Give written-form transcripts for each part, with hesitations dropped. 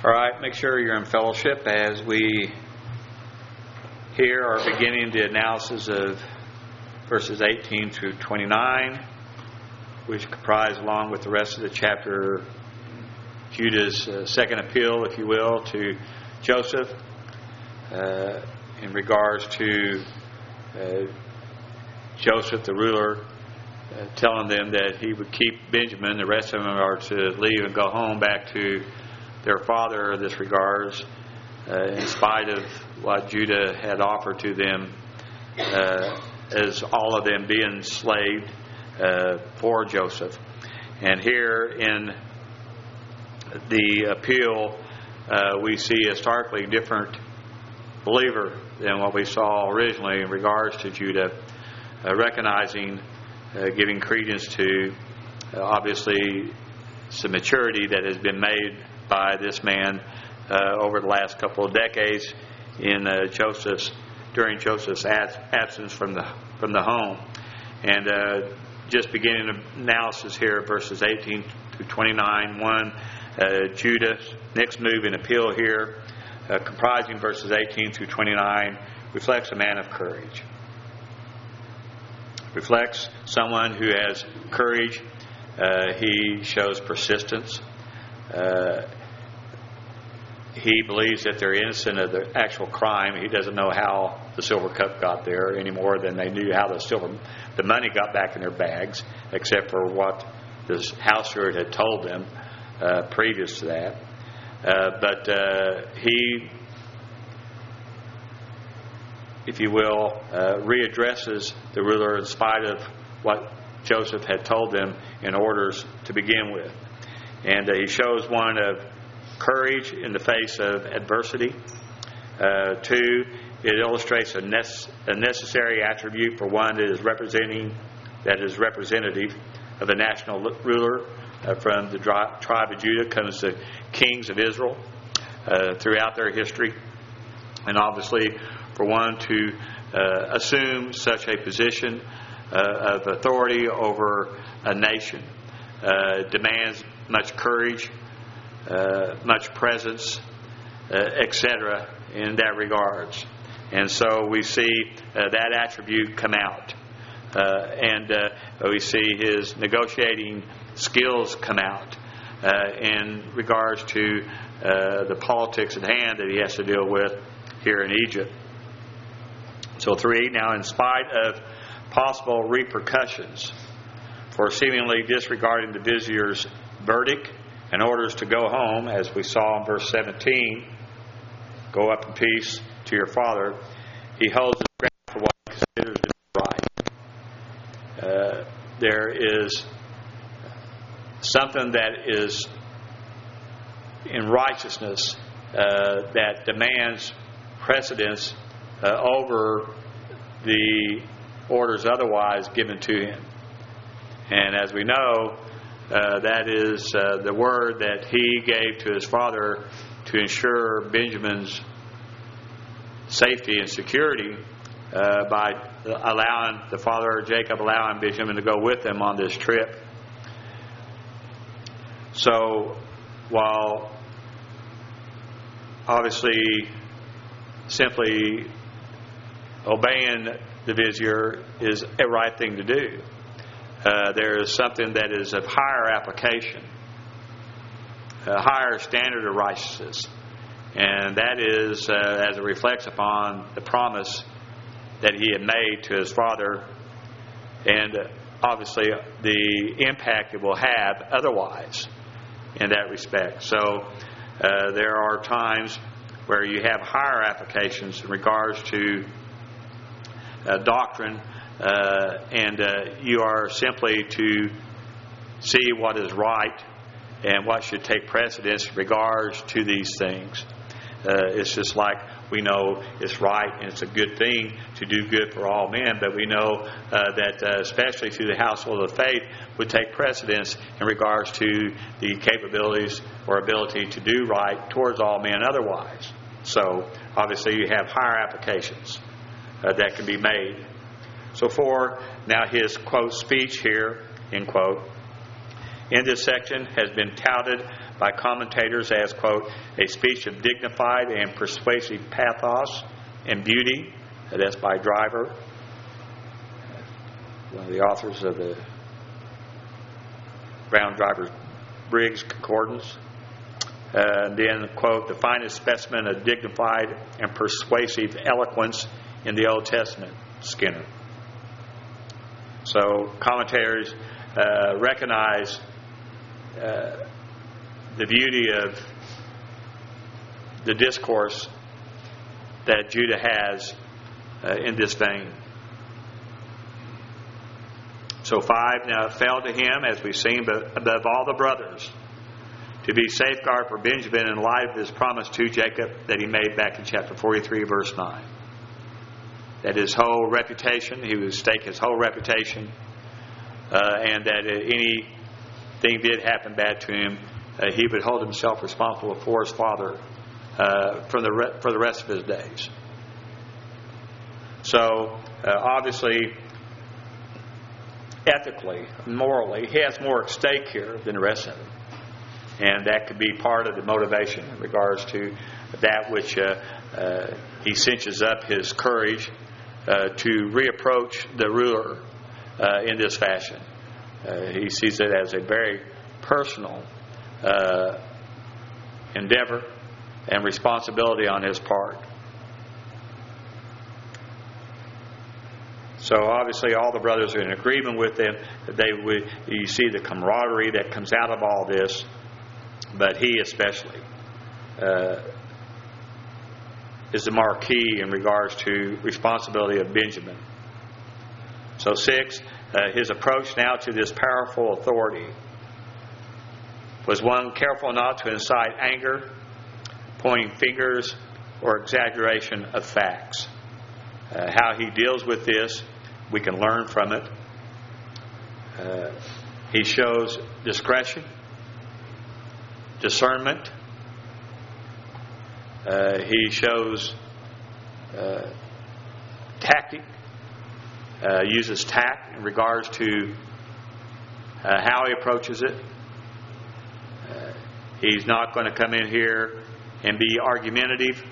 All right, make sure you're in fellowship as we here are beginning the analysis of verses 18 through 29, which comprise, along with the rest of the chapter, Judah's second appeal, if you will, to Joseph in regards to Joseph, the ruler, telling them that he would keep Benjamin. The rest of them are to leave and go home back to their father in this regards, in spite of what Judah had offered to them, as all of them being enslaved for Joseph. And here in the appeal, we see a starkly different believer than what we saw originally in regards to Judah, recognizing, giving credence to, obviously, some maturity that has been made by this man over the last couple of decades during Joseph's absence from the home. And just beginning the analysis here, verses 18 through 29. Judah's next move in appeal here, comprising verses 18 through 29, reflects a man of courage. Reflects someone who has courage. He shows persistence. He believes that they're innocent of the actual crime. He doesn't know how the silver cup got there any more than they knew how the money got back in their bags, except for what the house steward had told them previous to that. But he, if you will, readdresses the ruler in spite of what Joseph had told them in orders to begin with. And he shows one of courage in the face of adversity. Two, it illustrates a necessary attribute for one that is representative of a national ruler. From the tribe of Judah comes the kings of Israel throughout their history. And obviously, for one to assume such a position of authority over a nation demands much courage, much presence, etc. in that regards. And so we see that attribute come out. And we see his negotiating skills come out in regards to the politics at hand that he has to deal with here in Egypt. So 3, now in spite of possible repercussions for seemingly disregarding the vizier's verdict and orders to go home, as we saw in verse 17, go up in peace to your father, he holds his ground for what he considers to be right. There is something that is in righteousness that demands precedence over the orders otherwise given to him. And as we know, that is the word that he gave to his father to ensure Benjamin's safety and security by allowing the father Jacob allowing Benjamin to go with him on this trip. So while obviously simply obeying the vizier is a right thing to do, there is something that is of higher application, a higher standard of righteousness, and that is as it reflects upon the promise that he had made to his father, and obviously the impact it will have otherwise in that respect. So there are times where you have higher applications in regards to doctrine, and you are simply to see what is right and what should take precedence in regards to these things. It's just like we know it's right and it's a good thing to do good for all men, but we know that especially through the household of faith would take precedence in regards to the capabilities or ability to do right towards all men otherwise. So obviously you have higher applications that can be made. So 4, now his quote speech here, end quote, in this section has been touted by commentators as, quote, a speech of dignified and persuasive pathos and beauty. That's by Driver, one of the authors of the Brown Driver Briggs Concordance. Then, quote, the finest specimen of dignified and persuasive eloquence in the Old Testament, Skinner. So commentators recognize the beauty of the discourse that Judah has in this vein. So 5, now it fell to him, as we've seen, but above all the brothers, to be safeguard for Benjamin in light of his promise to Jacob that he made back in chapter 43, verse 9. That his whole reputation, he would stake his whole reputation, and that anything did happen bad to him, he would hold himself responsible for his father for the rest of his days. So, obviously, ethically, morally, he has more at stake here than the rest of them. And that could be part of the motivation in regards to that which he cinches up his courage to reapproach the ruler in this fashion. He sees it as a very personal endeavor and responsibility on his part. So obviously all the brothers are in agreement with him. You see the camaraderie that comes out of all this, but he especially is the marquee in regards to responsibility of Benjamin. So 6, his approach now to this powerful authority was one careful not to incite anger, pointing fingers, or exaggeration of facts. How he deals with this, we can learn from it. He shows discretion, discernment. He shows tactic, uses tact in regards to how he approaches it. He's not going to come in here and be argumentative.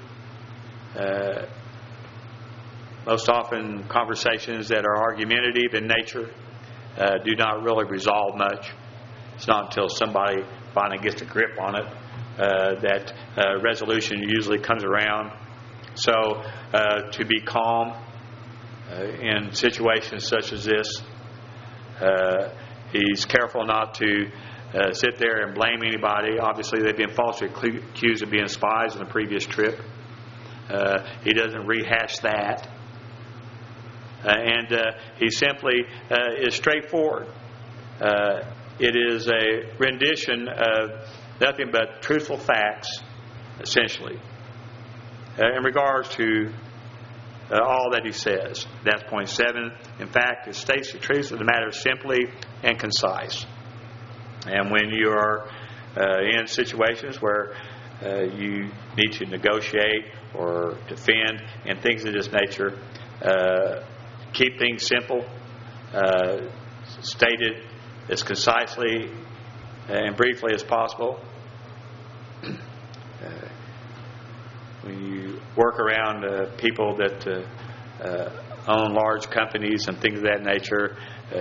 Most often conversations that are argumentative in nature do not really resolve much. It's not until somebody finally gets a grip on it that resolution usually comes around. So to be calm in situations such as this, he's careful not to sit there and blame anybody. Obviously they've been falsely accused of being spies in the previous trip. He doesn't rehash that. And he simply is straightforward. It is a rendition of nothing but truthful facts, essentially, in regards to all that he says. That's point 7. In fact, it states the truth of the matter simply and concise. And when you are in situations where you need to negotiate or defend and things of this nature, keep things simple, stated as concisely and briefly as possible. When you work around people that own large companies and things of that nature,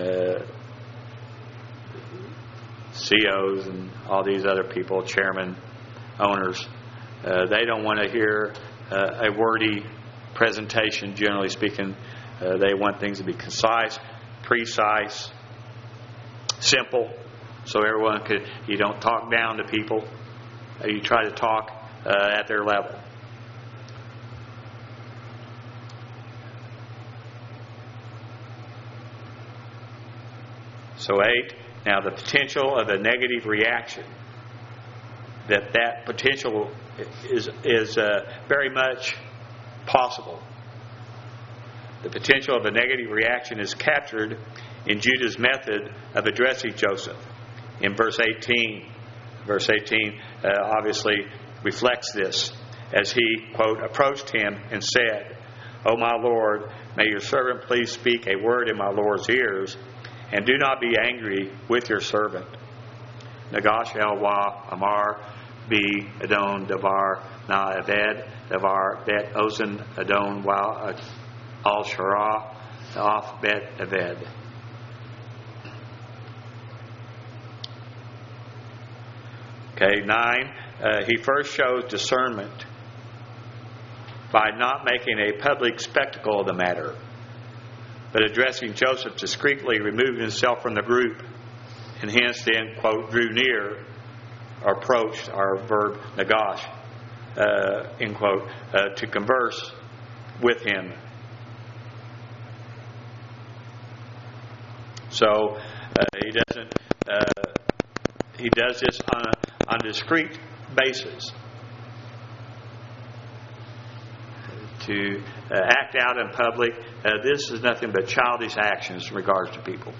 CEOs and all these other people, chairmen, owners, they don't want to hear a wordy presentation, generally speaking. They want things to be concise, precise, simple, so everyone could. You don't talk down to people. You try to talk at their level. So 8. Now the potential of a negative reaction. That potential is very much possible. The potential of a negative reaction is captured in Judah's method of addressing Joseph. In verse 18, obviously reflects this as he, quote, approached him and said, "O my Lord, may your servant please speak a word in my Lord's ears, and do not be angry with your servant." Nagash El Wa Amar Be Adon Davar Na Aved Davar Bet Ozen Adon Wa Al Shara Off Bet Aved. Okay, 9. He first shows discernment by not making a public spectacle of the matter, but addressing Joseph discreetly, removing himself from the group, and hence then, quote, drew near, or approached, our verb nagash, end quote, to converse with him. So he doesn't. He does this on a discreet basis to act out in public. This is nothing but childish actions in regards to people.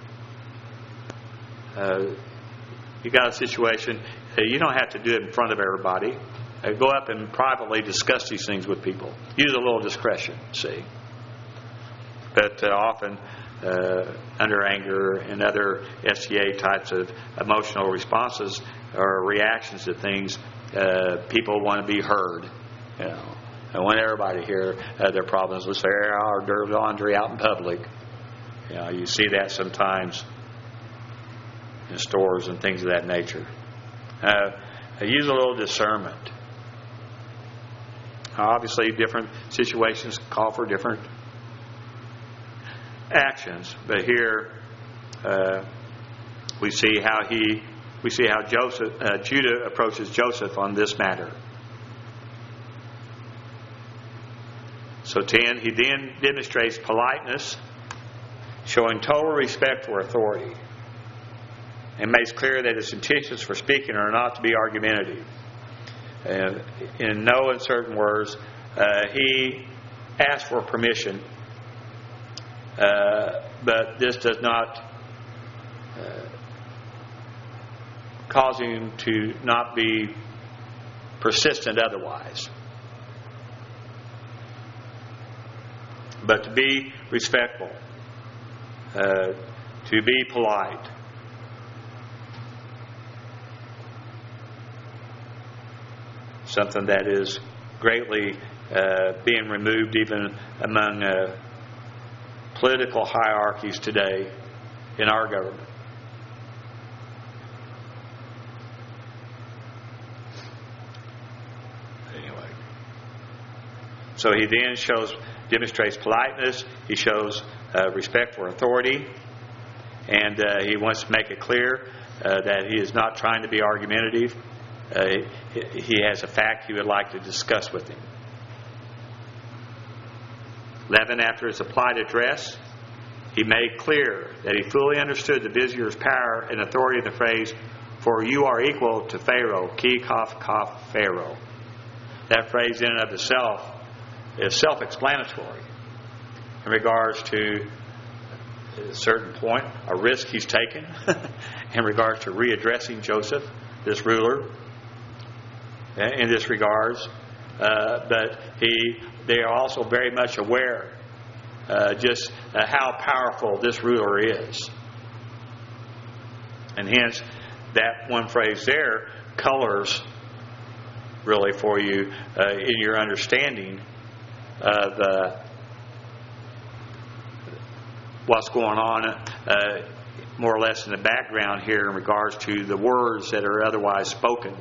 You got a situation, you don't have to do it in front of everybody. Go up and privately discuss these things with people. Use a little discretion, see. But often, under anger and other FCA types of emotional responses or reactions to things, people want to be heard. You know, I want everybody to hear their problems. Let's air our dirty laundry out in public. You know, you see that sometimes in stores and things of that nature. Use a little discernment. Obviously, different situations call for different actions, but here we see how Judah approaches Joseph on this matter. So 10, he then demonstrates politeness, showing total respect for authority, and makes clear that his intentions for speaking are not to be argumentative. In no uncertain words, he asked for permission, but this does not cause him to not be persistent otherwise, but to be respectful, to be polite. Something that is greatly being removed even among political hierarchies today in our government. Anyway, so he then demonstrates politeness. He shows respect for authority, and he wants to make it clear that he is not trying to be argumentative. He has a fact he would like to discuss with him. 11, after his applied address, he made clear that he fully understood the vizier's power and authority of the phrase, "For you are equal to Pharaoh," ki kaf kaf Pharaoh. That phrase in and of itself is self-explanatory in regards to a certain point, a risk he's taken in regards to readdressing Joseph, this ruler, in this regards. But they are also very much aware just how powerful this ruler is. And hence, that one phrase there colors really for you in your understanding of what's going on more or less in the background here in regards to the words that are otherwise spoken.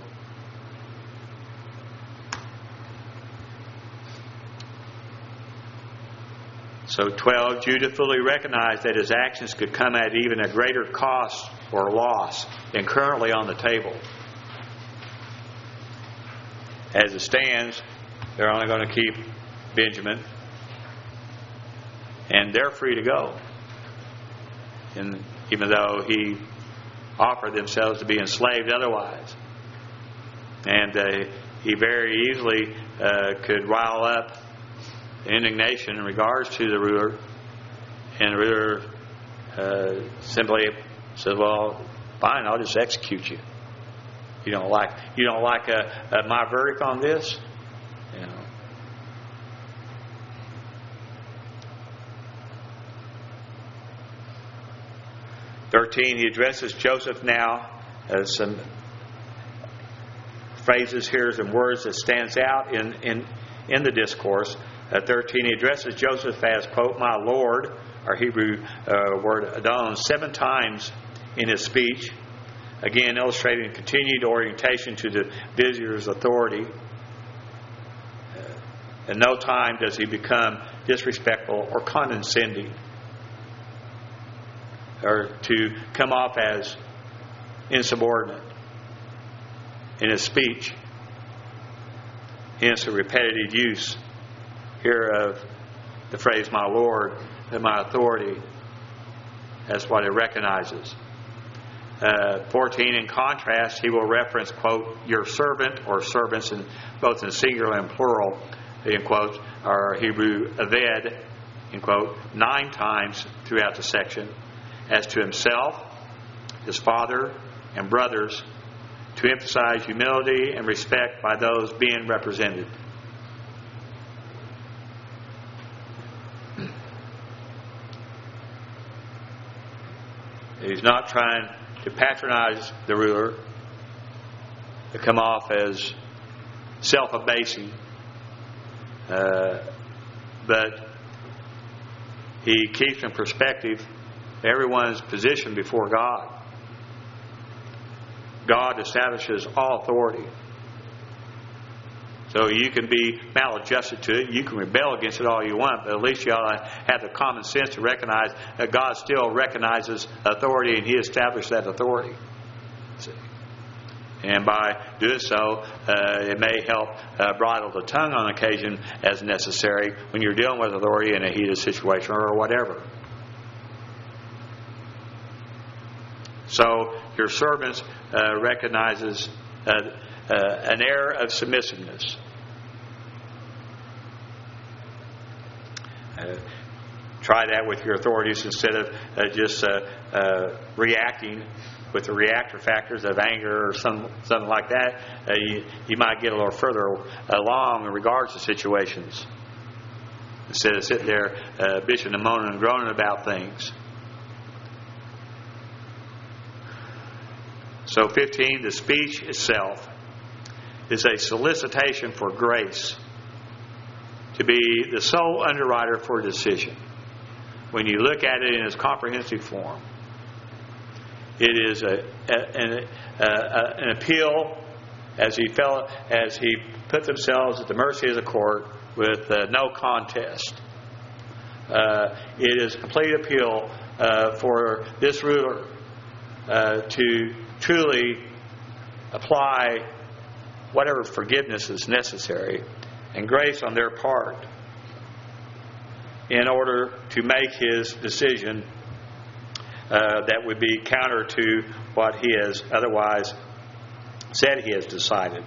So 12, Judah fully recognized that his actions could come at even a greater cost or loss than currently on the table. As it stands, they're only going to keep Benjamin, and they're free to go. And even though he offered themselves to be enslaved otherwise. And he very easily could rile up indignation in regards to the ruler, and the ruler simply says, "Well, fine, I'll just execute you. You don't like my verdict on this, you know." He addresses Joseph now as some phrases here and words that stands out in the discourse. 13, he addresses Joseph as, quote, my Lord, our Hebrew word Adon, 7 times in his speech, again illustrating continued orientation to the vizier's authority. At no time does he become disrespectful or condescending, or to come off as insubordinate in his speech. Hence the repetitive use here of the phrase, my Lord, and my authority. That's what it recognizes. 14, in contrast, he will reference, quote, your servant or servants, in both in singular and plural, in quotes, our Hebrew aved, in quote, 9 times throughout the section, as to himself, his father, and brothers, to emphasize humility and respect by those being represented. He's not trying to patronize the ruler, to come off as self-abasing, but he keeps in perspective everyone's position before God. God establishes all authority. So you can be maladjusted to it. You can rebel against it all you want, but at least you ought to have the common sense to recognize that God still recognizes authority, and He established that authority. See? And by doing so, it may help bridle the tongue on occasion as necessary when you're dealing with authority in a heated situation or whatever. So your servants recognizes an air of submissiveness. Try that with your authorities instead of just reacting with the reactor factors of anger or something like that. You might get a little further along in regards to situations instead of sitting there bitching and moaning and groaning about things. So 15, the speech itself is a solicitation for grace to be the sole underwriter for a decision. When you look at it in its comprehensive form, it is an appeal as he put themselves at the mercy of the court with no contest. It is a complete appeal for this ruler to truly apply whatever forgiveness is necessary and grace on their part in order to make his decision that would be counter to what he has otherwise said he has decided.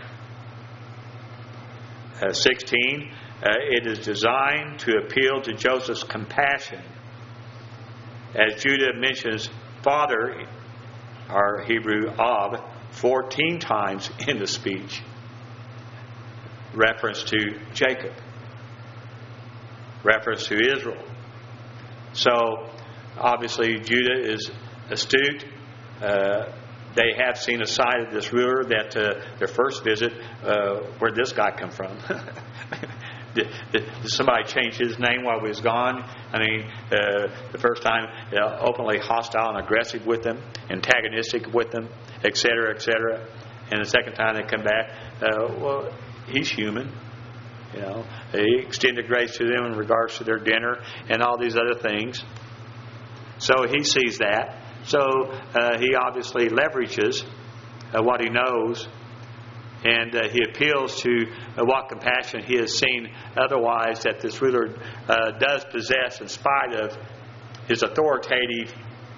16, it is designed to appeal to Joseph's compassion. As Judah mentions father, our Hebrew Ab, 14 times in the speech. Reference to Jacob. Reference to Israel. So, obviously, Judah is astute. They have seen a side of this ruler that their first visit, where'd this guy come from? Did somebody change his name while he was gone? I mean, the first time, openly hostile and aggressive with them, antagonistic with them, etc., etc. And the second time they come back, well, he's human. You know, he extended grace to them in regards to their dinner and all these other things. So he sees that. So he obviously leverages what he knows. And he appeals to what compassion he has seen otherwise that this ruler does possess in spite of his authoritative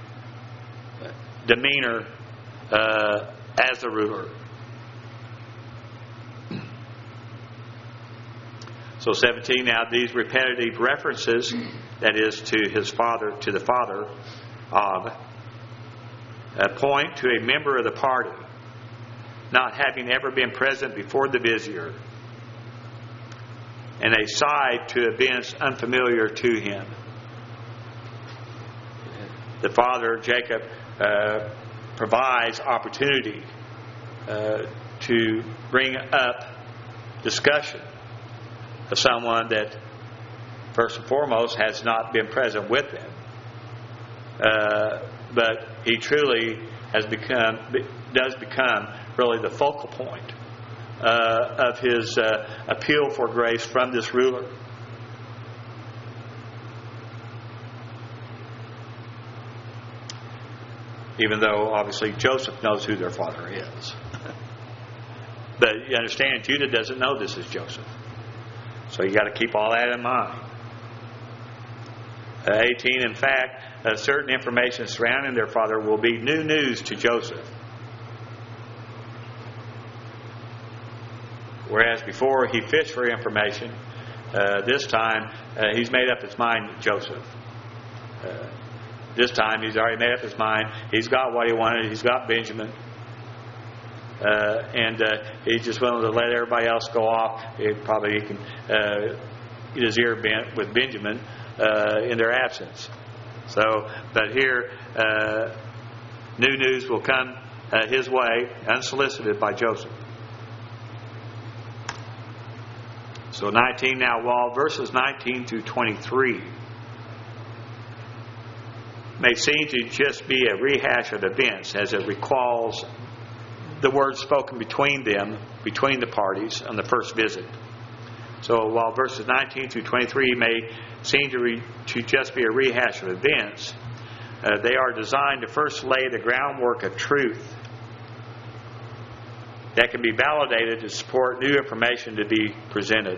demeanor as the ruler. So 17, now these repetitive references, that is to his father, to the father of, point to a member of the party not having ever been present before the vizier, and a side to events unfamiliar to him. The father, Jacob, provides opportunity to bring up discussion of someone that, first and foremost, has not been present with them. But he truly does become really the focal point of his appeal for grace from this ruler. Even though, obviously, Joseph knows who their father is. But you understand, Judah doesn't know this is Joseph. So you got to keep all that in mind. 18, in fact, certain information surrounding their father will be new news to Joseph. Whereas before he fished for information, this time he's made up his mind, Joseph. This time he's already made up his mind. He's got what he wanted. He's got Benjamin. And he's just willing to let everybody else go off. He can get his ear bent with Benjamin in their absence. So, but here, new news will come his way, unsolicited by Joseph. So 19 now, while verses 19 through 23 may seem to just be a rehash of events as it recalls the words spoken between the parties on the first visit. So while verses 19 through 23 may seem to just be a rehash of events, they are designed to first lay the groundwork of truth that can be validated to support new information to be presented.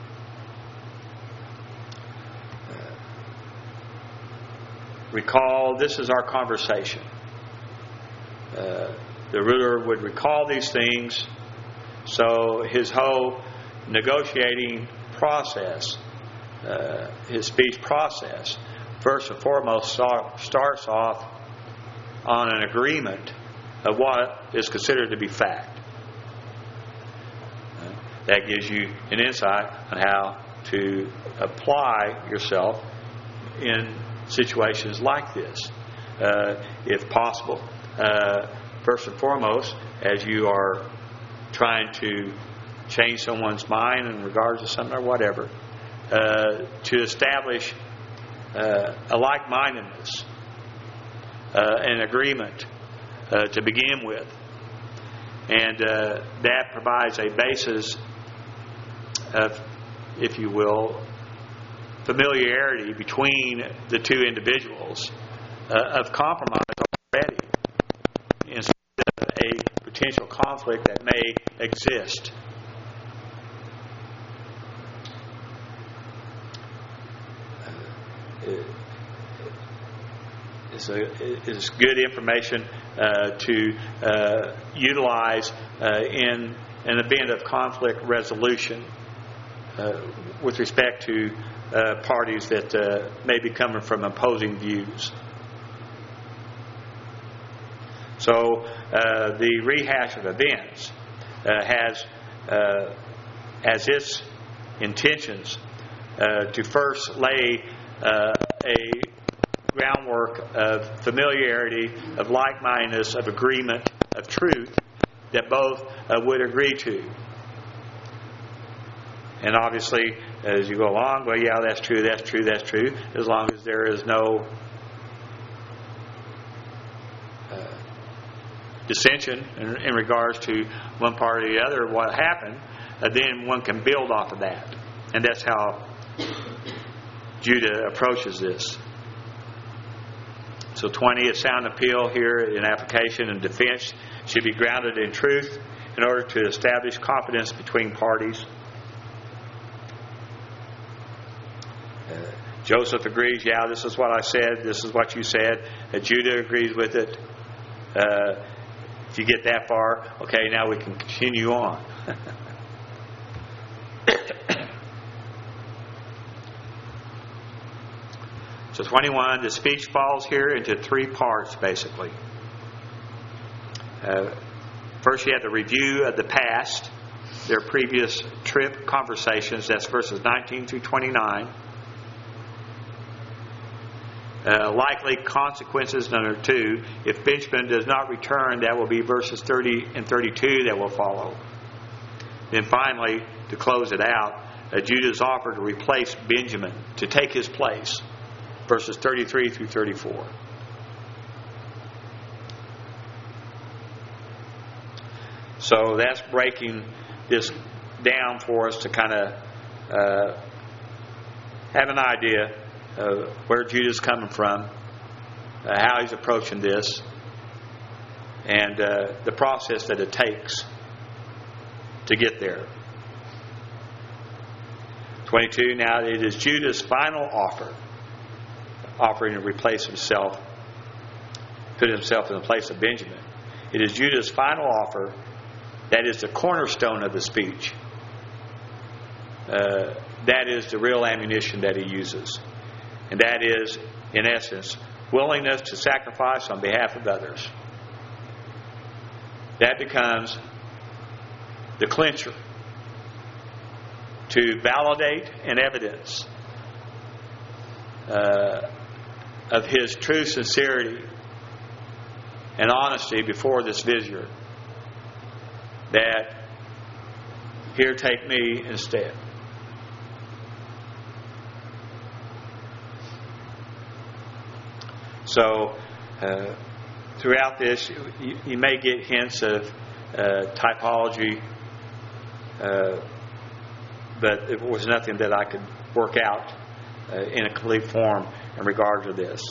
Recall, this is our conversation. The ruler would recall these things, so his whole negotiating process, his speech process, first and foremost starts off on an agreement of what is considered to be fact. That gives you an insight on how to apply yourself in situations like this, if possible. First and foremost, as you are trying to change someone's mind in regards to something or whatever, to establish a like-mindedness, an agreement to begin with. And that provides a basis of, if you will, familiarity between the two individuals, of compromise already, instead of a potential conflict that may exist. It's good information to utilize in an event of conflict resolution with respect to parties that may be coming from opposing views. So the rehash of events has as its intentions to first lay a groundwork of familiarity, of like-mindedness, of agreement, of truth that both would agree to. And obviously, as you go along, well, yeah, that's true, as long as there is no dissension in regards to one party or the other, what happened, then one can build off of that. And that's how Judah approaches this. So 20, a sound appeal here in application and defense should be grounded in truth in order to establish confidence between parties. Joseph agrees, yeah, this is what I said, this is what you said. Judah agrees with it. If you get that far, okay, now we can continue on. So 21, the speech falls here into three parts, basically. First, you have the review of the past, their previous trip conversations. That's verses 19 through 29. Likely consequences, number 2, if Benjamin does not return, that will be verses 30 and 32 that will follow. Then finally, to close it out, Judah's offer to replace Benjamin, to take his place, verses 33 through 34. So that's breaking this down for us to kind of have an idea of where Judah's coming from, how he's approaching this, and the process that it takes to get there. 22, now it is Judah's final offer, offering to replace himself, put himself in the place of Benjamin. It is Judah's final offer that is the cornerstone of the speech. That is the real ammunition that he uses. And that is, in essence, willingness to sacrifice on behalf of others. That becomes the clincher to validate and evidence of his true sincerity and honesty before this vizier, that here, take me instead. So throughout this, you may get hints of typology, but it was nothing that I could work out in a complete form in regard to this,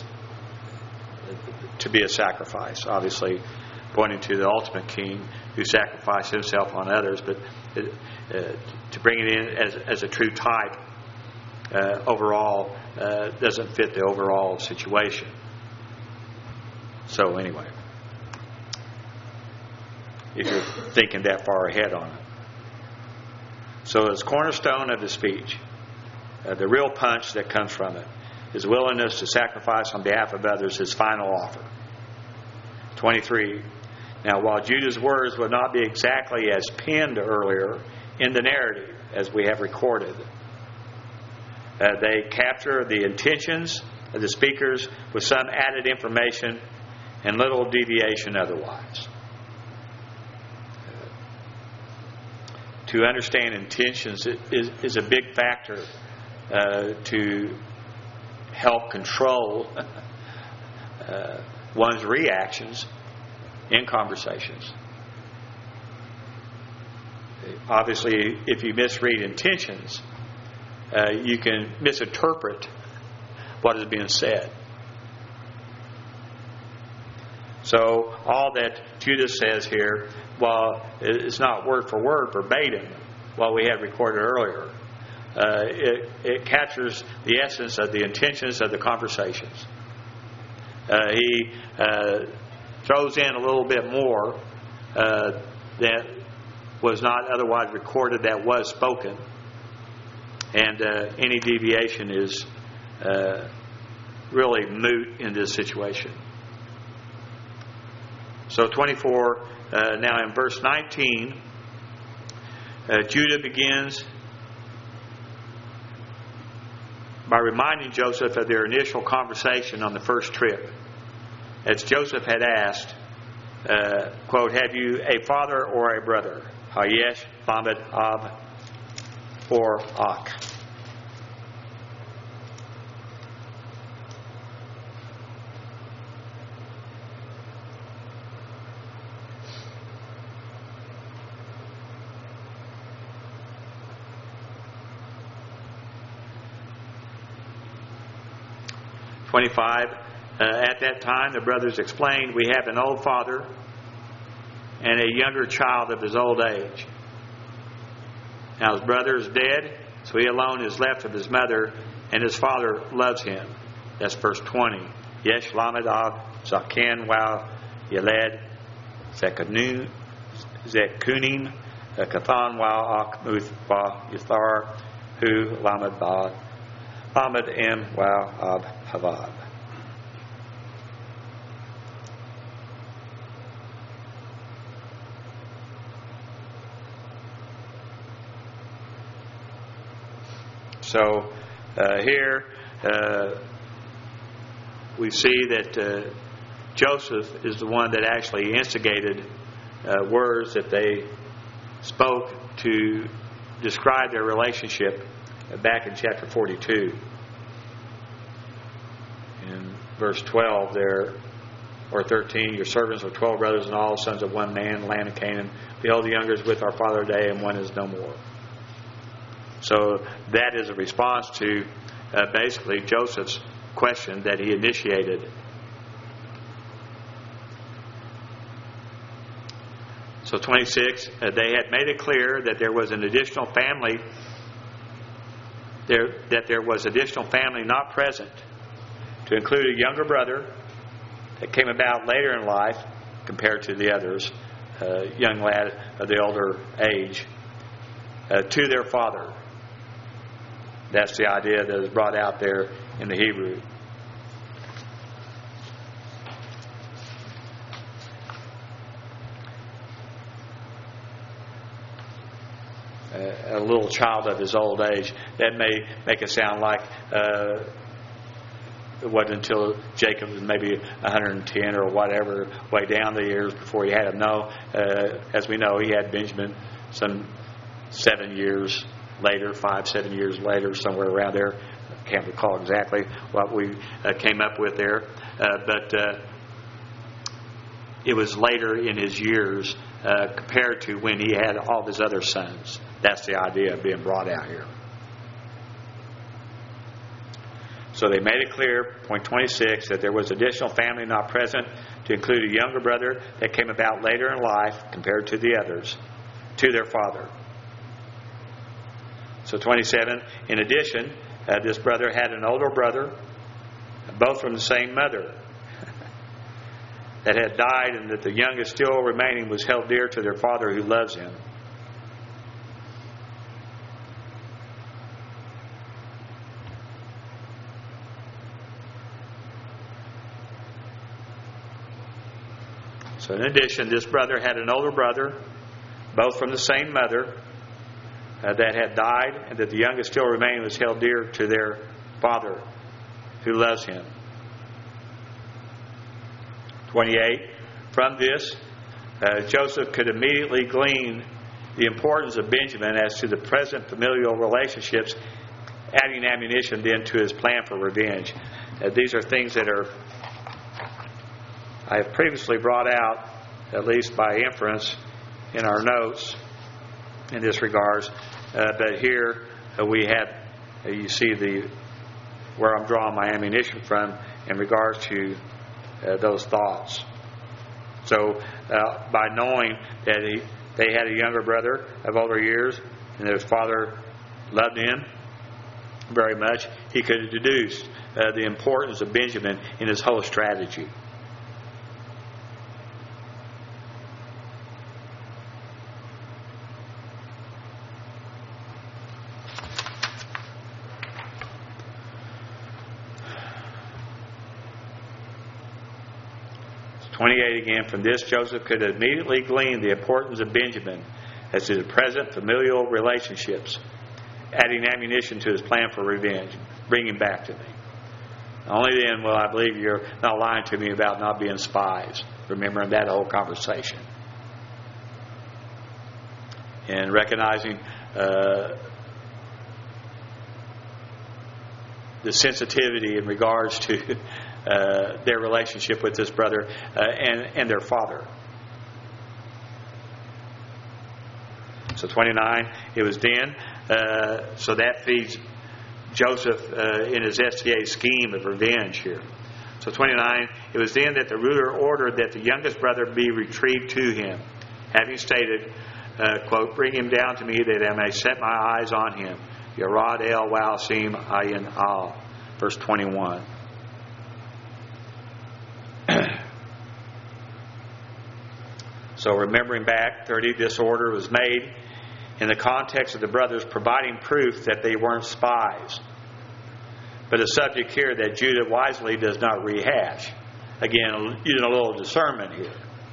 to be a sacrifice, obviously pointing to the ultimate king who sacrificed himself on others, but to bring it in as a true type overall doesn't fit the overall situation. So anyway, if you're thinking that far ahead on it. So it's cornerstone of the speech. The real punch that comes from it is willingness to sacrifice on behalf of others, his final offer. 23. Now, while Judah's words would not be exactly as penned earlier in the narrative as we have recorded, they capture the intentions of the speakers with some added information and little deviation otherwise. To understand intentions is a big factor to help control one's reactions in conversations. Obviously, if you misread intentions, you can misinterpret what is being said. So all that Judah says here, while it's not word for word verbatim, what we had recorded earlier, it captures the essence of the intentions of the conversations. He throws in a little bit more that was not otherwise recorded that was spoken, and any deviation is really moot in this situation. So 24, now in verse 19, Judah begins by reminding Joseph of their initial conversation on the first trip. As Joseph had asked, quote, "Have you a father or a brother? Hayesh, Lamed, Ab, or Ak?" At that time, the brothers explained, "We have an old father and a younger child of his old age. Now his brother is dead, so he alone is left of his mother, and his father loves him." That's verse 20. Yesh Lamed Av Zaken Wow Yeled Zekunim Kathan Wow Ak Muth Ba Yithar Hu Lamed Ba Lamed Em Wow Ab Havad. So here we see that Joseph is the one that actually instigated words that they spoke to describe their relationship back in chapter 42. In verse 12 there, or 13, your servants are 12 brothers and all sons of one man, land of Canaan. Behold, the younger is with our father today, and one is no more. So that is a response to basically Joseph's question that he initiated. So 26, they had made it clear that there was an additional family, that there was additional family not present, to include a younger brother that came about later in life compared to the others, young lad of the older age, to their father. That's the idea that is brought out there in the Hebrew. A little child of his old age. That may make it sound like it wasn't until Jacob was maybe 110 or whatever, way down the years before he had him. No, as we know, he had Benjamin some 7 years later, 5-7 years later, somewhere around there. I can't recall exactly what we came up with there. But it was later in his years compared to when he had all of his other sons. That's the idea being brought out here. So they made it clear, point 26, that there was additional family not present, to include a younger brother that came about later in life compared to the others, to their father. So 27, in addition, this brother had an older brother, both from the same mother, that had died, and that the youngest still remaining was held dear to their father who loves him. So in addition, this brother had an older brother, both from the same mother, that had died, and that the youngest still remaining was held dear to their father who loves him. 28. From this, Joseph could immediately glean the importance of Benjamin as to the present familial relationships, adding ammunition then to his plan for revenge. These are things that I have previously brought out, at least by inference, in our notes in this regards. But here we have, you see where I'm drawing my ammunition from in regards to those thoughts. So by knowing that they had a younger brother of older years, and that his father loved him very much, he could have deduced the importance of Benjamin in his whole strategy. Again, from this, Joseph could immediately glean the importance of Benjamin as to the present familial relationships, adding ammunition to his plan for revenge. Bring him back to me. Only then will I believe you're not lying to me about not being spies. Remembering that whole conversation. And recognizing the sensitivity in regards to their relationship with this brother and their father. So 29, it was then, so that feeds Joseph in his STA scheme of revenge here. So 29, it was then that the ruler ordered that the youngest brother be retrieved to him, having stated, quote, bring him down to me that I may set my eyes on him. Yarad el Wasim Ayin al. Verse 21. So remembering back, 30, this order was made in the context of the brothers providing proof that they weren't spies. But a subject here that Judah wisely does not rehash. Again, using a little discernment here.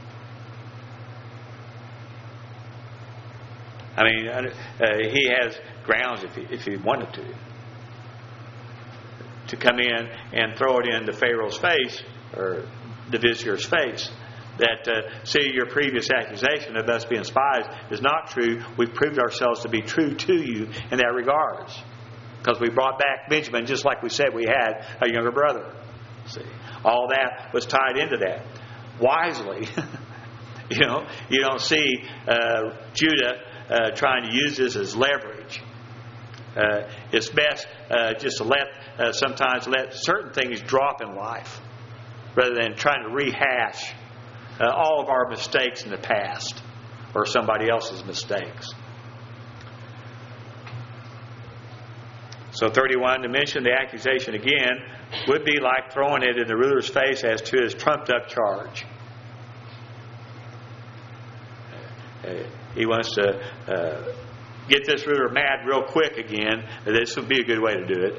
I mean, he has grounds if he wanted to to come in and throw it in the Pharaoh's face, or the vizier's face. That, see, your previous accusation of us being spies is not true. We've proved ourselves to be true to you in that regards. Because we brought back Benjamin just like we said we had a younger brother. See, all that was tied into that. Wisely, you don't see Judah trying to use this as leverage. It's best just to sometimes let certain things drop in life rather than trying to rehash all of our mistakes in the past or somebody else's mistakes. So 31, to mention the accusation again would be like throwing it in the ruler's face as to his trumped up charge. He wants to get this ruler mad real quick again. This would be a good way to do it.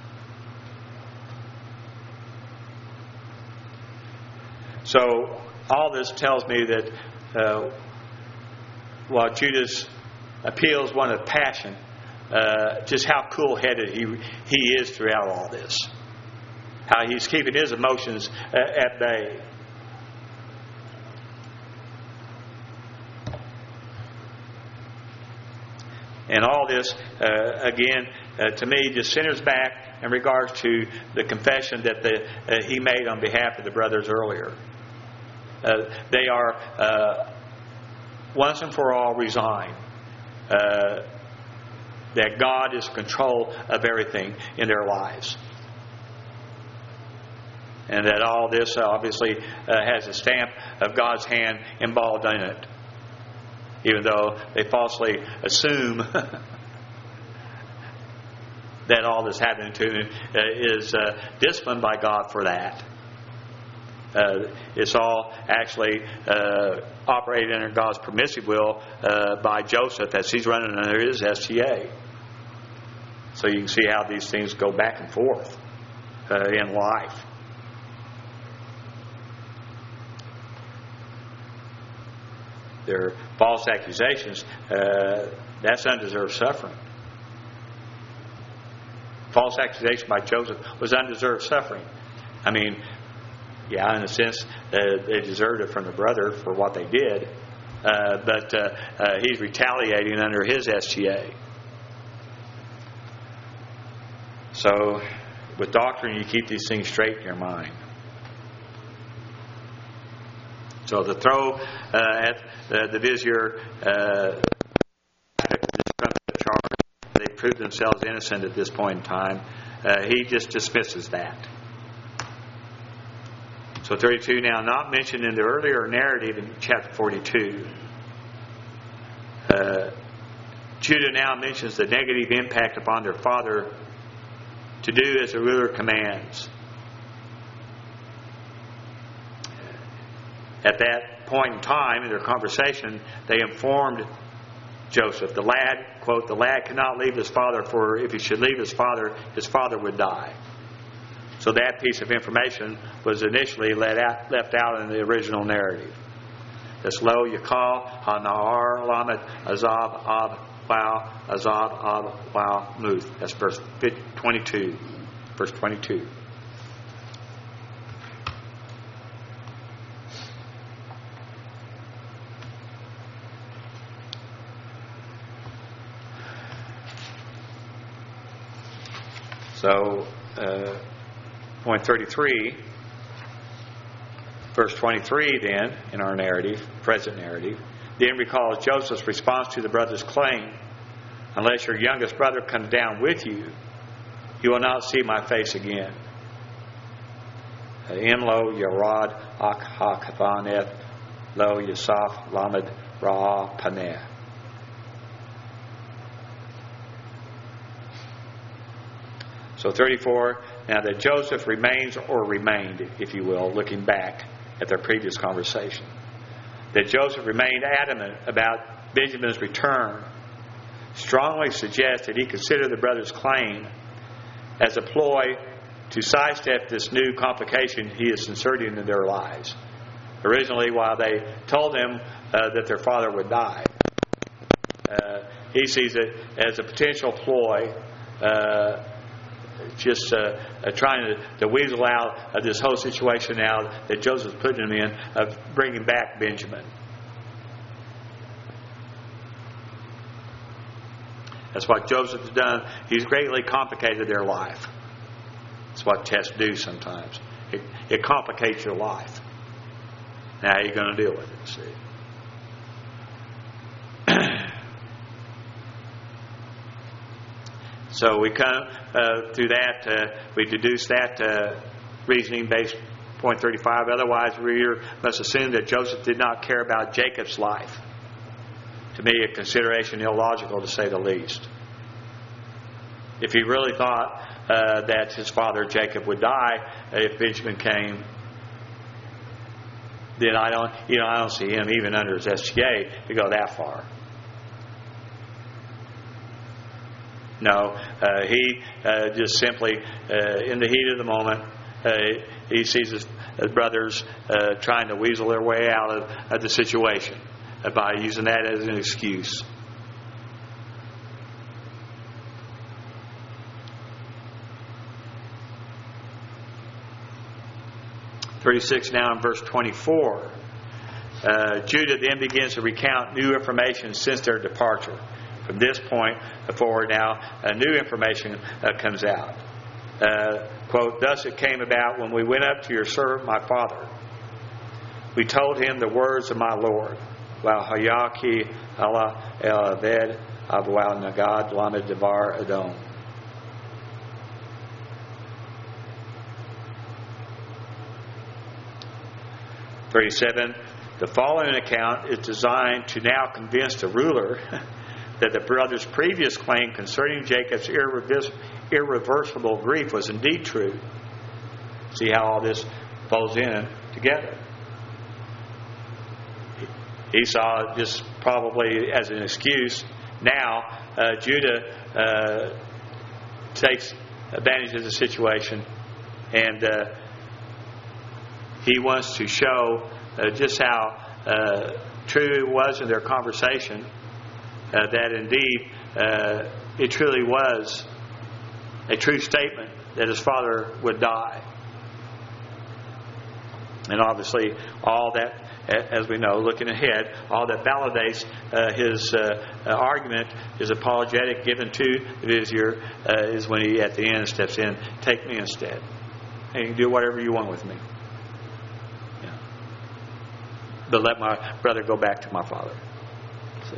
So all this tells me that while Judah's appeal is one of passion, just how cool-headed he is throughout all this. How he's keeping his emotions at bay. And all this, again, to me, just centers back in regards to the confession that he made on behalf of the brothers earlier. They are once and for all resigned that God is in control of everything in their lives. And that all this obviously has a stamp of God's hand involved in it. Even though they falsely assume that all that's happening to them is disciplined by God for that. It's all actually operated under God's permissive will by Joseph as he's running under his STA. So you can see how these things go back and forth in life. Their false accusations, that's undeserved suffering. False accusation by Joseph was undeserved suffering. I mean, yeah, in a sense, they deserved it from the brother for what they did. But he's retaliating under his STA. So, with doctrine, you keep these things straight in your mind. So, to throw at the vizier they proved themselves innocent at this point in time, he just dismisses that. So 32, now not mentioned in the earlier narrative in chapter 42. Judah now mentions the negative impact upon their father to do as the ruler commands. At that point in time in their conversation, they informed Joseph, the lad, quote, the lad cannot leave his father, for if he should leave his father would die. So that piece of information was initially left out in the original narrative. This lo yakal hanar lamed azab ab wow azab ab wow muth. That's verse 22. Verse 22. So, point 33, verse 23 then, in our narrative, present narrative, then recalls Joseph's response to the brother's claim, unless your youngest brother comes down with you, you will not see my face again. Imlo yarad ak ha-kathaneth lo yasaf lamed ra'ah paneh. So 34, now that Joseph remains or remained, if you will, looking back at their previous conversation, that Joseph remained adamant about Benjamin's return, strongly suggests that he considered the brothers' claim as a ploy to sidestep this new complication he is inserting into their lives. Originally, while they told him that their father would die, he sees it as a potential ploy trying to weasel out of this whole situation now that Joseph's putting him in, of bringing back Benjamin. That's what Joseph has done. He's greatly complicated their life. That's what tests do sometimes. It complicates your life. Now how are you going to deal with it? See? So we come through that, we deduce that reasoning based point 35. Otherwise, we must assume that Joseph did not care about Jacob's life. To me, a consideration illogical, to say the least. If he really thought that his father Jacob would die if Benjamin came, then I don't see him even under his SGA to go that far. No, he just simply, in the heat of the moment, he sees his brothers trying to weasel their way out of the situation by using that as an excuse. (36) Now in verse 24, Judah then begins to recount new information since their departure. From this point forward now, new information comes out. Quote, "Thus it came about when we went up to your servant my father. We told him the words of my Lord. Hayaki Allah el Aved Abu al Nagad Lamed Devar Edom." (37) The following account is designed to now convince the ruler that the brothers' previous claim concerning Jacob's irreversible grief was indeed true. See how all this falls in together. Esau just probably as an excuse. Now Judah takes advantage of the situation, and he wants to show just how true it was in their conversation, that indeed it truly was a true statement that his father would die. And obviously all that, as we know, looking ahead, all that validates his argument, his apologetic given to the vizier, is when he at the end steps in, "Take me instead. And you can do whatever you want with me. Yeah. But let my brother go back to my father." See.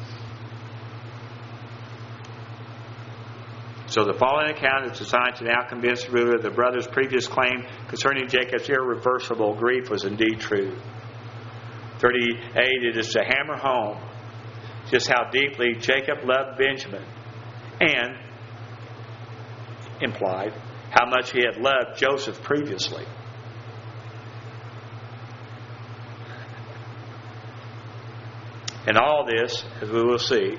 So the following account is designed to now convince the ruler that the brother's previous claim concerning Jacob's irreversible grief was indeed true. 38, it is to hammer home just how deeply Jacob loved Benjamin, and implied how much he had loved Joseph previously. And all this, as we will see,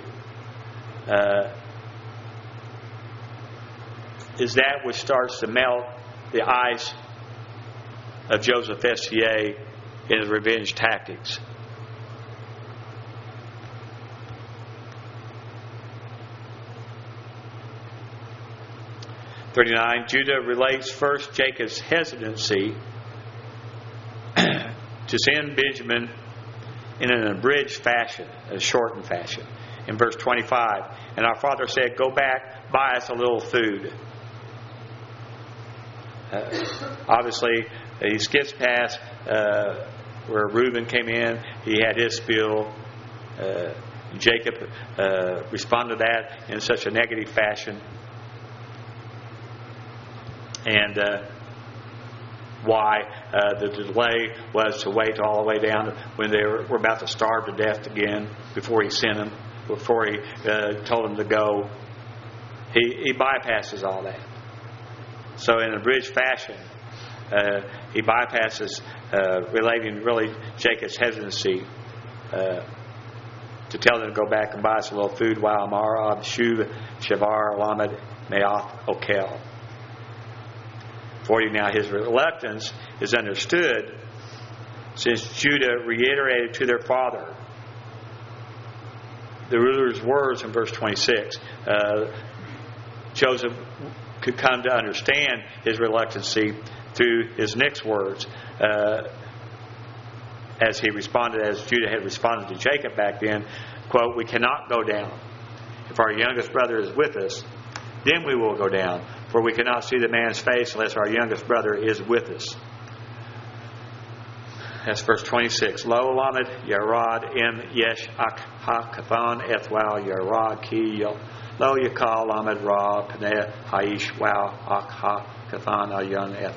is that which starts to melt the ice of Joseph SCA in his revenge tactics. (39) Judah relates first Jacob's hesitancy to send Benjamin in an abridged fashion, a shortened fashion. In verse 25, "And our father said, 'Go back, buy us a little food.'" Obviously, he skips past where Reuben came in. He had his spill. Jacob responded to that in such a negative fashion. And why the delay was to wait all the way down to when they were about to starve to death again before he sent them, before he told them to go. He bypasses all that. So in a abridged fashion, he bypasses relating really Jacob's hesitancy to tell them to go back and buy us a little food while Marab, Shuv, Shavar, Lamed, Meath, Okel. 40, now his reluctance is understood since Judah reiterated to their father the ruler's words in verse 26. Joseph could come to understand his reluctancy through his next words, as Judah had responded to Jacob back then, quote, "We cannot go down. If our youngest brother is with us, then we will go down, for we cannot see the man's face unless our youngest brother is with us." That's verse 26. Lo lamed yarad im yesh ak ha-kathan ethwal yarad ki lo yakal lamed ra pnei haish wal ak ha-kathan ayan eth.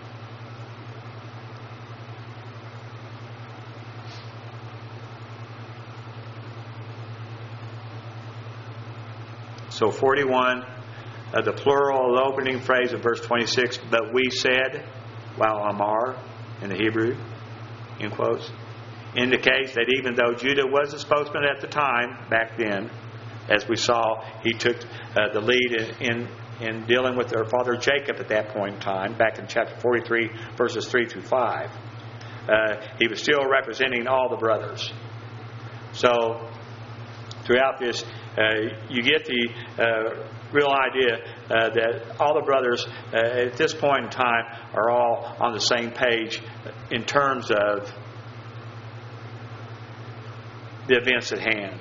So 41, the plural opening phrase of verse 26, but we said, wal amar in the Hebrew, in quotes, indicates that even though Judah was the spokesman at the time, back then, as we saw, he took the lead in dealing with their father Jacob at that point in time, back in chapter 43, verses 3 through 5. He was still representing all the brothers. So, throughout this, you get the real idea that all the brothers at this point in time are all on the same page in terms of the events at hand.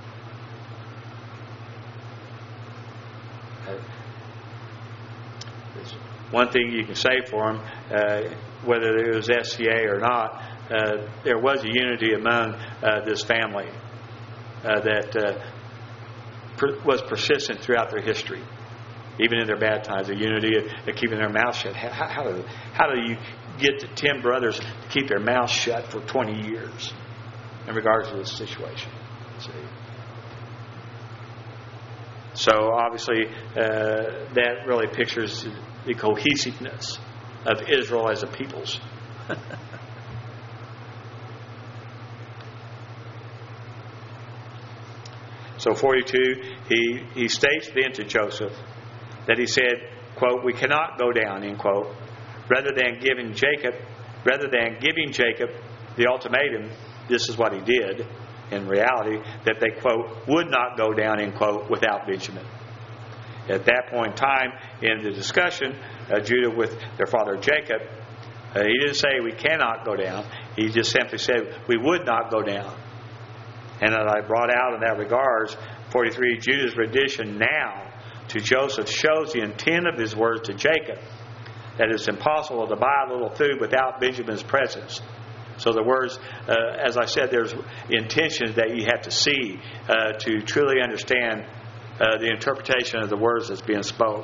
One thing you can say for them, whether it was SCA or not, there was a unity among this family that was persistent throughout their history, even in their bad times. A unity of keeping their mouth shut. How do you get the 10 brothers to keep their mouths shut for 20 years in regards to this situation? See? So obviously, that really pictures the cohesiveness of Israel as a peoples. So 42, he states then to Joseph that he said, quote, "We cannot go down," end quote, rather than giving Jacob the ultimatum. This is what he did in reality, that they, quote, would not go down, end quote, without Benjamin. At that point in time in the discussion, Judah with their father Jacob, he didn't say we cannot go down. He just simply said we would not go down. And as I brought out in that regards, 43, Judah's rendition now to Joseph shows the intent of his words to Jacob, that it's impossible to buy a little food without Benjamin's presence. So the words, as I said, there's intentions that you have to see to truly understand the interpretation of the words that's being spoke.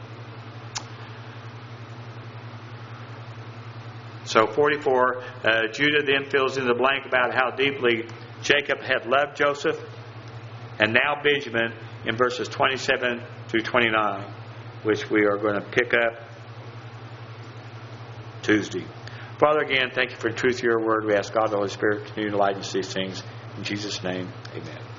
So 44, Judah then fills in the blank about how deeply Jacob had loved Joseph, and now Benjamin in verses 27 through 29, which we are going to pick up Tuesday. Father, again, thank you for the truth of your word. We ask God the Holy Spirit to continue to lighten us these things. In Jesus' name, amen.